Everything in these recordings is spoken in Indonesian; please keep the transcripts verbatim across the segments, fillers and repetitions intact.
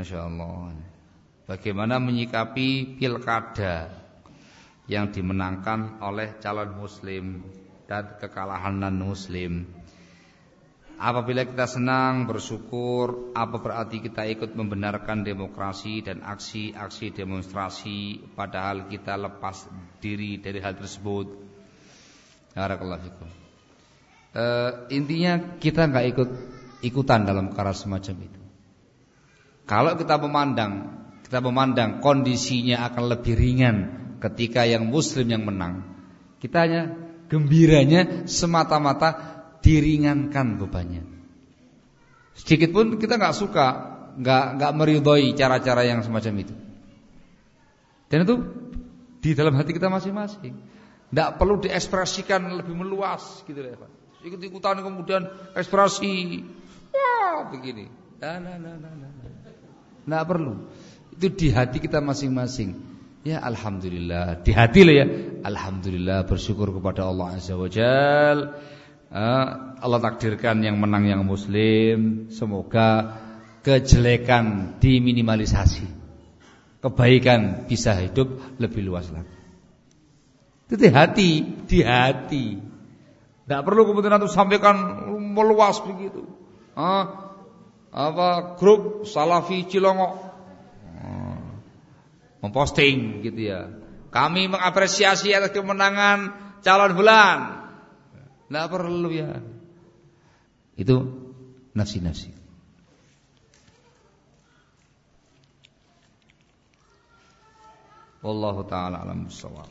Masya Allah. Bagaimana menyikapi pilkada yang dimenangkan oleh calon muslim dan kekalahan non-muslim? Apabila kita senang, bersyukur, apa berarti kita ikut membenarkan demokrasi dan aksi-aksi demonstrasi padahal kita lepas diri dari hal tersebut? Barakallahu fikum. E, intinya kita enggak ikut ikutan dalam perkara semacam itu. Kalau kita memandang, kita memandang kondisinya akan lebih ringan ketika yang muslim yang menang, kita hanya gembiranya semata-mata diringankan bebannya. Sedikit pun kita nggak suka, nggak nggak meridhoi cara-cara yang semacam itu. Dan itu di dalam hati kita masing-masing. Nggak perlu diekspresikan lebih meluas gitu ya, Pak. Ikut-ikutan kemudian ekspresi, wah begini. Nah, nah, nah, nah, nah. Nggak perlu. Itu di hati kita masing-masing. Ya alhamdulillah, di hati lah ya. Alhamdulillah, bersyukur kepada Allah Azza wa Jalla. Allah takdirkan yang menang yang muslim. Semoga kejelekan diminimalisasi, kebaikan bisa hidup lebih luas lagi. Itu di hati, di hati. Tidak perlu kemudian itu sampaikan meluas begitu. Ah, apa grup Salafi Cilongok ah, memposting gitu ya. Kami mengapresiasi atas kemenangan calon fulan. Tidak perlu ya. Itu nafsi-nafsi. Wallahu ta'ala alam bissawab.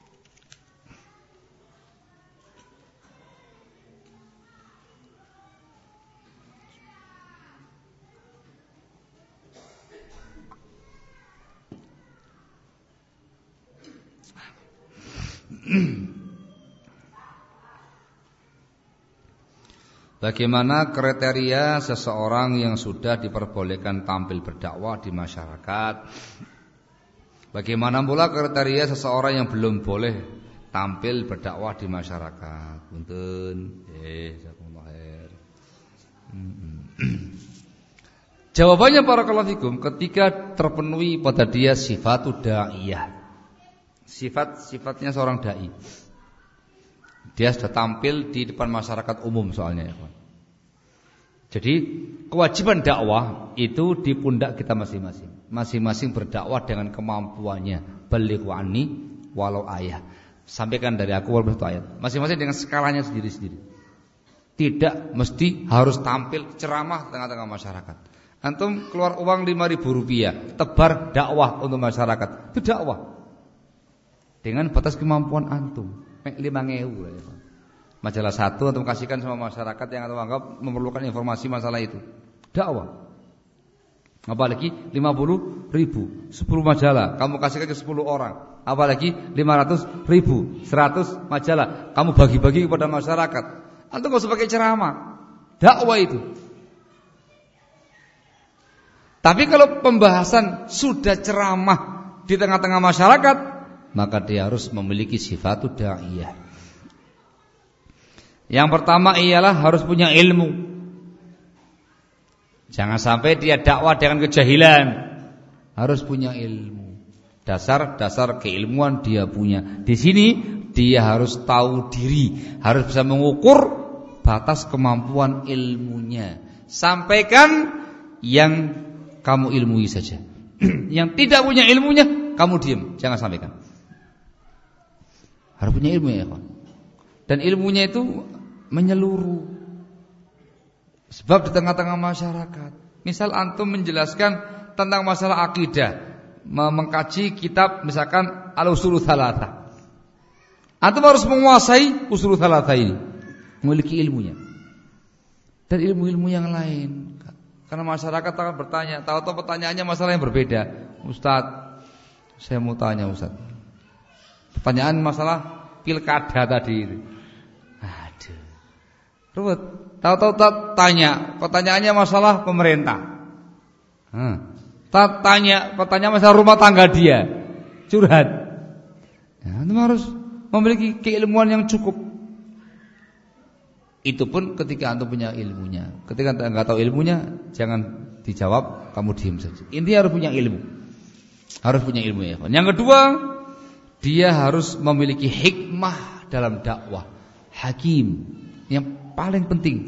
Bagaimana kriteria seseorang yang sudah diperbolehkan tampil berdakwah di masyarakat? Bagaimana pula kriteria seseorang yang belum boleh tampil berdakwah di masyarakat? Punten, eh, jazakumullah khair. Jawabannya barakallahu fikum, ketika terpenuhi pada dia sifatud da'iyah. Sifat-sifatnya seorang dai. Dia sudah tampil di depan masyarakat umum soalnya ya. Jadi kewajiban dakwah itu di pundak kita masing-masing. Masing-masing berdakwah dengan kemampuannya. Balighu anni walau ayah. Sampaikan dari aku walaupun satu ayat. Masing-masing dengan skalanya sendiri-sendiri. Tidak mesti harus tampil ceramah tengah-tengah masyarakat. Antum keluar uang lima ribu rupiah, tebar dakwah untuk masyarakat. Itu dakwah. Dengan batas kemampuan antum. lima ribu ya. Majalah satu antum kasihkan sama masyarakat yang antum anggap memerlukan informasi masalah itu. Dakwah. Apalagi lima puluh ribu, sepuluh majalah kamu kasihkan ke sepuluh orang. Apalagi lima ratus ribu, seratus majalah kamu bagi-bagi kepada masyarakat. Antum enggak usah pakai ceramah. Dakwah itu. Tapi kalau pembahasan sudah ceramah di tengah-tengah masyarakat, maka dia harus memiliki sifatud da'iyah. Yang pertama ialah harus punya ilmu. Jangan sampai dia dakwah dengan kejahilan. Harus punya ilmu. Dasar-dasar keilmuan dia punya. Di sini dia harus tahu diri, harus bisa mengukur batas kemampuan ilmunya. Sampaikan yang kamu ilmui saja. Yang tidak punya ilmunya, kamu diam, jangan sampaikan. Harus punya ilmu ya, kawan. Dan ilmunya itu menyeluruh. Sebab di tengah-tengah masyarakat, misal antum menjelaskan tentang masalah akidah, mengkaji kitab misalkan Al-Ushul Tsalatsa. Antum harus menguasai Ushul Tsalatsa ini, memiliki ilmunya. Dan ilmu-ilmu yang lain. Karena masyarakat akan bertanya, tahu-tahu pertanyaannya masalah yang berbeda. Ustaz, saya mau tanya Ustaz. Pertanyaan masalah pilkada tadi. Aduh. Ruwet. Tahu-tahu tanya, pertanyaannya masalah pemerintah. Hmm. Tanya, pertanyaan masalah rumah tangga dia. Curhat. Ya, itu harus memiliki keilmuan yang cukup. Itu pun ketika antum punya ilmunya. Ketika antum enggak tahu ilmunya, jangan dijawab, kamu diam saja. Intinya harus punya ilmu. Harus punya ilmu ya. Yang kedua, dia harus memiliki hikmah dalam dakwah. Hakim. Yang paling penting.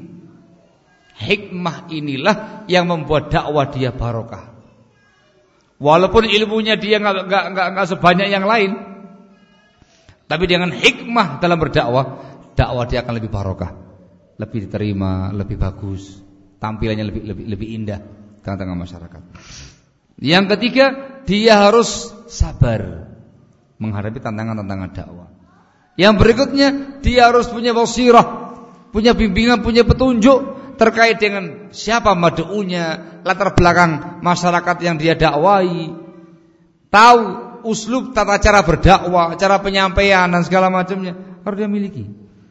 Hikmah inilah yang membuat dakwah dia barokah. Walaupun ilmunya dia nggak nggak nggak nggak sebanyak yang lain, tapi dengan hikmah dalam berdakwah, dakwah dia akan lebih barokah, lebih diterima, lebih bagus, tampilannya lebih lebih lebih indah di tengah-tengah masyarakat. Yang ketiga, dia harus sabar menghadapi tantangan-tantangan dakwah. Yang berikutnya, dia harus punya basirah, punya bimbingan, punya petunjuk terkait dengan siapa mad'unya, latar belakang masyarakat yang dia dakwai, tahu uslub tata cara berdakwah, cara penyampaian dan segala macamnya harus dia miliki.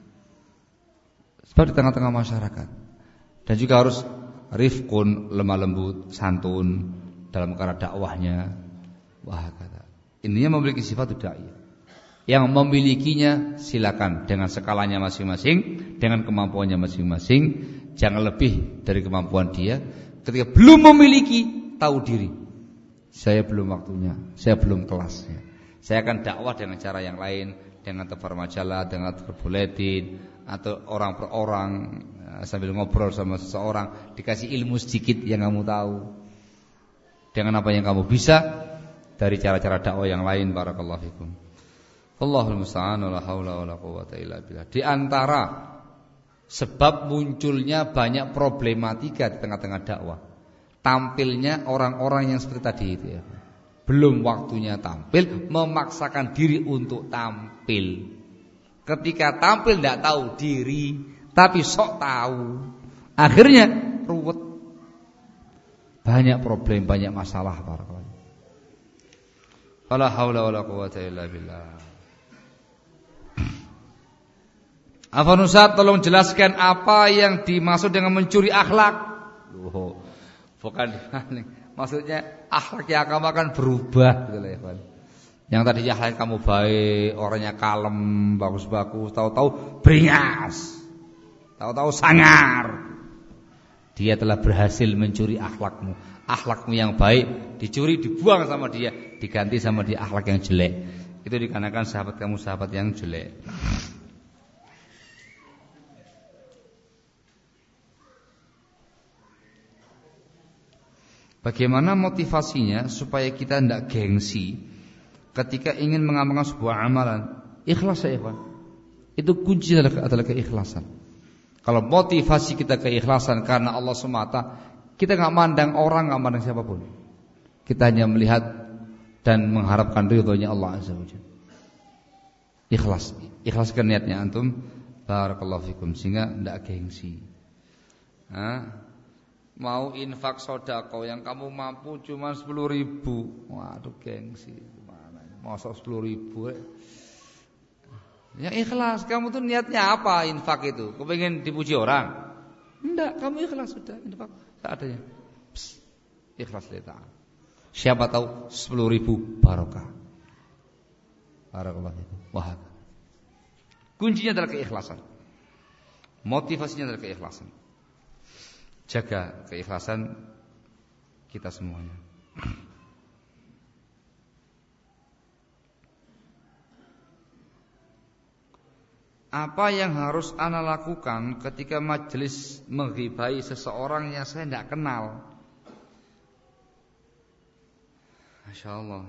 Sebab di tengah-tengah masyarakat. Dan juga harus rifqun, lemah lembut, santun dalam perkara dakwahnya. Wah kata. Intinya memiliki sifat dai. Yang memilikinya silakan dengan skalanya masing-masing, dengan kemampuannya masing-masing. Jangan lebih dari kemampuan dia. Ketika belum memiliki, tahu diri. Saya belum waktunya, saya belum kelasnya. Saya akan dakwah dengan cara yang lain, dengan tebar majalah, dengan tebar buletin, atau orang per orang sambil ngobrol sama seseorang, dikasih ilmu sedikit yang kamu tahu. Dengan apa yang kamu bisa dari cara-cara dakwah yang lain. Barakallahu fikum. Allahul musta'an, la haula wala quwwata illa billah. Di antara sebab munculnya banyak problematika di tengah-tengah dakwah, tampilnya orang-orang yang seperti tadi itu ya. Belum waktunya tampil, memaksakan diri untuk tampil. Ketika tampil tidak tahu diri, tapi sok tahu. Akhirnya ruwet. Banyak problem, banyak masalah para kawan. Wala haula wala quwwata illa billah. Afwan Ustaz, tolong jelaskan apa yang dimaksud dengan mencuri akhlak. Loh, bukan maksudnya akhlak yang kamu akan berubah gitu ya, Pak. Yang tadinya akhlak kamu baik, orangnya kalem, bagus-bagus, tahu-tahu beringas. Tahu-tahu sangar. Dia telah berhasil mencuri akhlakmu. Akhlakmu yang baik dicuri, dibuang sama dia, diganti sama dia akhlak yang jelek. Itu dikarenakan sahabat kamu sahabat yang jelek. Bagaimana motivasinya supaya kita tidak gengsi ketika ingin mengamalkan sebuah amalan? Ikhlas ya ikhwan. Itu kunci adalah, adalah keikhlasan. Kalau motivasi kita keikhlasan karena Allah semata, kita nggak mandang orang, nggak mandang siapapun. Kita hanya melihat dan mengharapkan ridhonya Allah Azza wa Jalla. Ikhlas, ikhlaskan niatnya antum. Barakallahu fikum, sehingga tidak gengsi. Nah, mau infak sedekah yang kamu mampu cuma sepuluh ribu. Waduh gengsi. Gimana? Masa sepuluh ribu eh? Ya ikhlas. Kamu tuh niatnya apa infak itu? Kamu pengen dipuji orang? Enggak, kamu ikhlas sudah infak seadanya. Psst, ikhlas lillah. Siapa tahu sepuluh ribu barokah. Barakallahu fikum. Wah. Kuncinya adalah keikhlasan. Motivasinya adalah keikhlasan. Jaga keikhlasan kita semuanya. Apa yang harus ana lakukan ketika majelis menghibai seseorang yang saya tidak kenal? Masya Allah.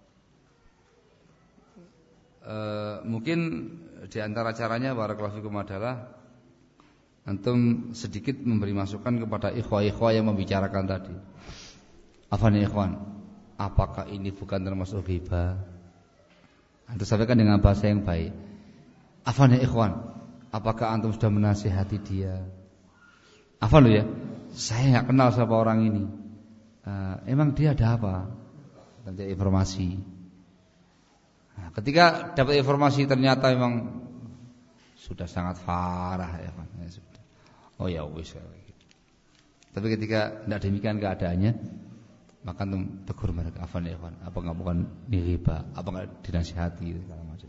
E, mungkin di antara caranya barakallahu fikum adalah antum sedikit memberi masukan kepada ikhwah-ikhwah yang membicarakan tadi. Afwan ya ikhwan, apakah ini bukan termasuk ghibah? Antum sampaikan dengan bahasa yang baik. Afwan ya ikhwan, apakah antum sudah menasihati dia? Afwan ya, saya nggak kenal siapa orang ini. Uh, emang dia ada apa? Nanti informasi. Nah, ketika dapat informasi ternyata memang sudah sangat parah ya Pak. Oh ya wis. Tapi ketika tidak demikian keadaannya, maka antum tegur mereka, afwan ya ikhwan, apa enggak bukan riba, apa enggak dinasihati segala macam.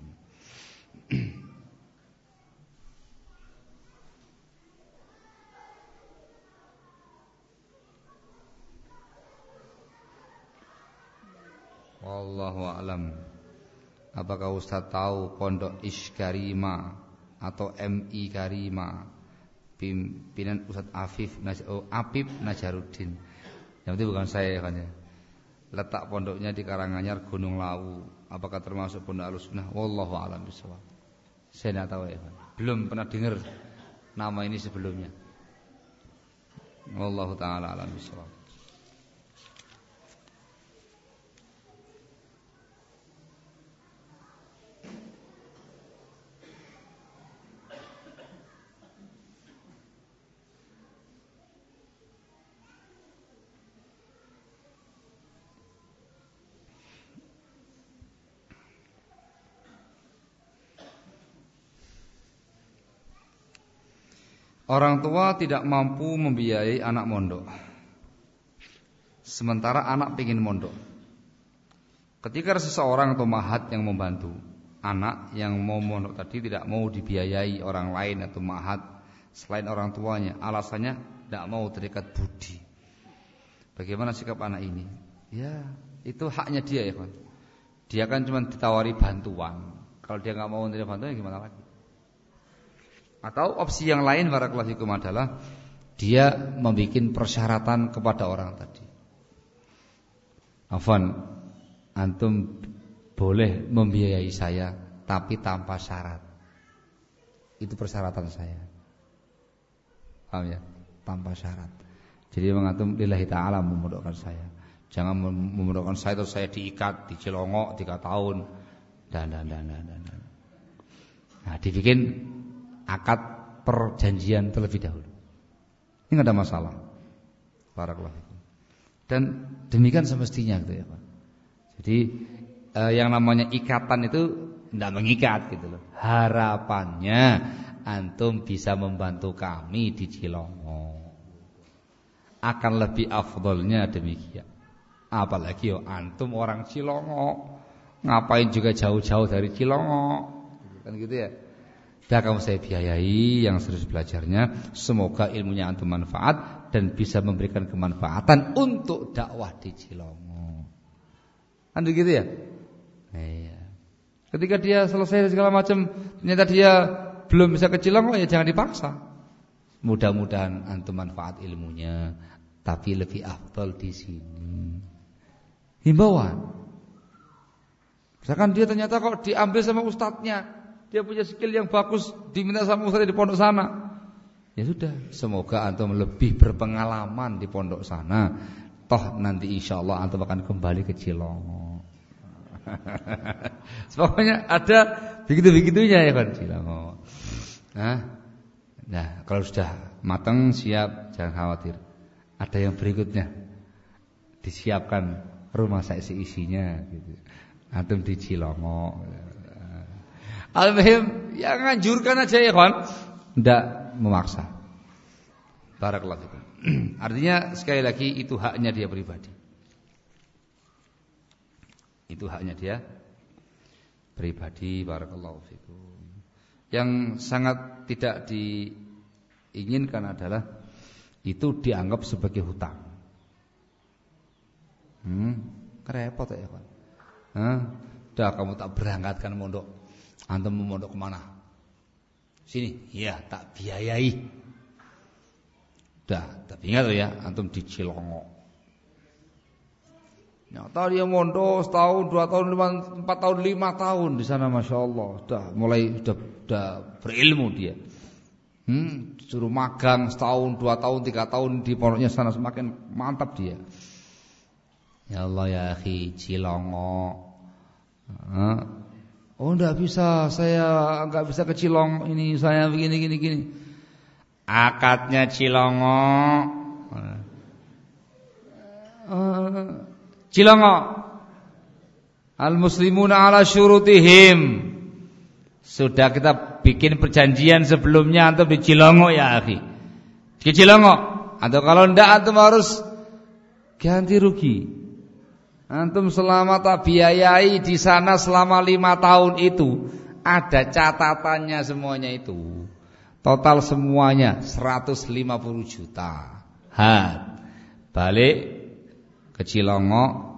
Wallahu a'lam. Apakah Ustaz tahu pondok Ish Karima atau M I Karima pimpinan Ustaz Afif oh, Apip Najaruddin? Yang itu bukan saya kan ya. Letak pondoknya di Karanganyar Gunung Lawu. Apakah termasuk pondok Ahlussunnah? Wallahu a'lam bishawab. Saya tidak tahu ya. Belum pernah dengar nama ini sebelumnya. Wallahu taala a'lam bishawab. Orang tua tidak mampu membiayai anak mondok, sementara anak ingin mondok. Ketika seseorang atau mahat yang membantu anak yang mau mondok tadi tidak mau dibiayai orang lain atau mahat selain orang tuanya, alasannya tidak mau terikat budi. Bagaimana sikap anak ini? Ya, itu haknya dia ya kan. Dia kan cuma ditawari bantuan. Kalau dia nggak mau menerima bantuan, gimana lagi? Atau opsi yang lain barakallahu fikum adalah dia membuat persyaratan kepada orang tadi. Afwan, antum boleh membiayai saya tapi tanpa syarat. Itu persyaratan saya. Paham ya? Tanpa syarat. Jadi mengantum lillahi ta'ala memondokkan saya. Jangan memondokkan saya terus saya diikat, dicelongok tiga tahun dan dan dan dan dan. Nah, dibikin akad perjanjian terlebih dahulu. Ini enggak ada masalah. Barakallahu fikum. Dan demikian semestinya gitu ya, Pak. Jadi eh, yang namanya ikatan itu tidak mengikat gitu loh. Harapannya antum bisa membantu kami di Cilongo. Akan lebih afdolnya demikian. Apalagi yo antum orang Cilongo, ngapain juga jauh-jauh dari Cilongo. Kan gitu ya. Dah kamu saya biayai yang serius belajarnya. Semoga ilmunya antum manfaat dan bisa memberikan kemanfaatan untuk dakwah di Cilongo. Kan begitu ya? Iya. Ketika dia selesai segala macam, ternyata dia belum bisa ke Cilongo, ya jangan dipaksa. Mudah-mudahan antum manfaat ilmunya, tapi lebih afdal di sini. Himbauan. Misalkan dia ternyata kok diambil sama ustadznya, dia punya skill yang bagus, diminta sama ustaz di pondok sana. Ya sudah, semoga antum lebih berpengalaman di pondok sana. Toh nanti insya Allah antum akan kembali ke Cilongo. Pokoknya ada begitu-begitunya ya kan Cilongo. Nah, nah kalau sudah matang siap, jangan khawatir. Ada yang berikutnya, disiapkan rumah saya isinya gitu. Antum di Cilongo. Al-muhim yang nganjurkan aja ya kan, tidak memaksa. Barakallahu fikum. Artinya sekali lagi itu haknya dia pribadi. Itu haknya dia pribadi. Barakallahu fikum. Yang sangat tidak diinginkan adalah itu dianggap sebagai hutang. Hmm, repot ya kan. Hah? Dah kamu tak berangkatkan mondok. Antum mau mondok kemana? Sini, iya tak biayai. Dah, tapi ingat ya, antum di Cilongo. Nyata dia mondok setahun, dua tahun, lima, empat tahun, lima tahun di sana, masya Allah. Dah mulai sudah, sudah berilmu dia. Hmm, suruh magang setahun, dua tahun, tiga tahun di pondoknya sana, semakin mantap dia. Ya Allah ya akhi, Cilongo. Hah? Oh enggak bisa, saya enggak bisa ke Cilongo ini, saya begini gini gini. Akadnya Cilongo. Uh, Cilongo. Al-muslimuna ala syurutihim. Sudah kita bikin perjanjian sebelumnya antum di Cilongo ya akhi. Di Cilongo. Atau kalau enggak antum harus ganti rugi. Antum selama tak biayai di sana selama lima tahun itu, ada catatannya semuanya itu. Total semuanya seratus lima puluh juta. Ha, balik ke Cilongo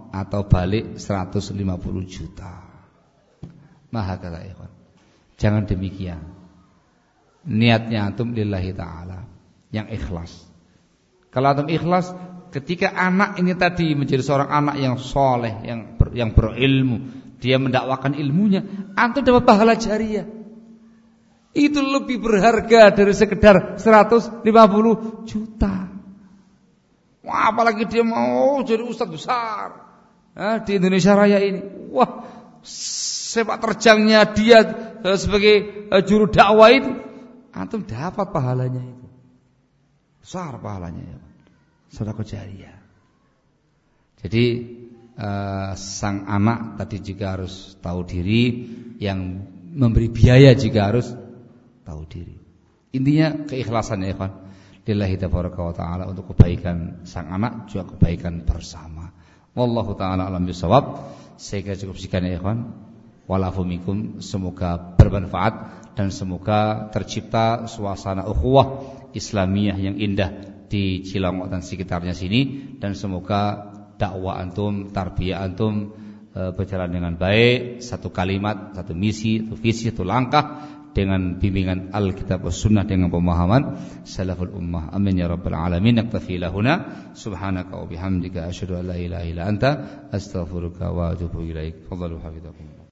atau balik seratus lima puluh juta. Maha kata ikhwan. Jangan demikian. Niatnya antum lillahi ta'ala, yang ikhlas. Kalau antum ikhlas, ketika anak ini tadi menjadi seorang anak yang soleh, yang ber, yang berilmu, dia mendakwakan ilmunya, antum dapat pahala jariah. Itu lebih berharga dari sekedar seratus lima puluh juta. Wah, apalagi dia mau jadi ustadz besar, nah, di Indonesia Raya ini. Wah, sepak terjangnya dia sebagai juru dakwah itu, antum dapat pahalanya itu. Besar pahalanya ya. Sedekah jariah. Jadi uh, sang anak tadi juga harus tahu diri, yang memberi biaya juga harus tahu diri. Intinya keikhlasan ya ikhwan. Lillahi tabaraka wa taala, untuk kebaikan sang anak juga kebaikan bersama. Wallahu taala alam bisawab. Saya cukup sekian ya ikhwan. Walafu minkum, semoga bermanfaat dan semoga tercipta suasana ukhuwah Islamiyah yang indah di Cilangok dan sekitarnya sini, dan semoga dakwah antum, tarbiyah antum e, berjalan dengan baik, satu kalimat, satu misi, satu visi, satu langkah dengan bimbingan Alkitab was Sunnah, dengan pemahaman salaful ummah. Amin ya rabbal alamin. Naktafi lahuna subhanaka wa bihamdika asyhadu an la ilaha illa anta astaghfiruka wa atubu ilaik. Fadhalu hafizakum.